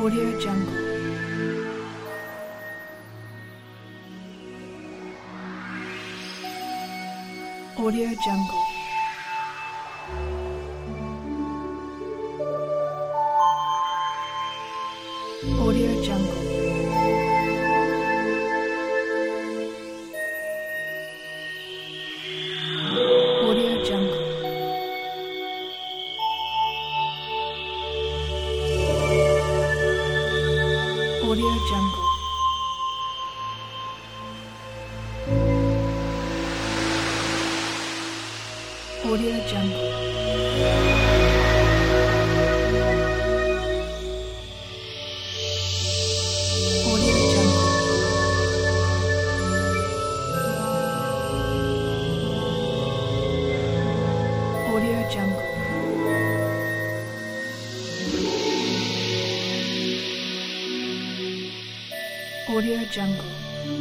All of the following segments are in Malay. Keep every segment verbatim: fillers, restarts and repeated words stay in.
Audio Jungle. Audio Jungle. Audio Jungle. Audio Jungle. Audio Jungle. Audio Jungle. Audio Jungle. Audio Jungle. Audio Jungle.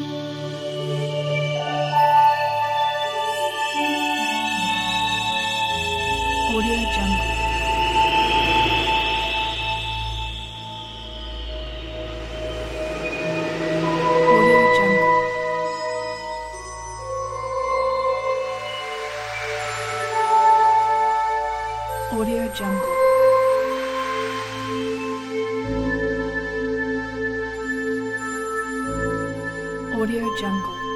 Audio Jungle. Audio Jungle. Audio Jungle. Audio Jungle.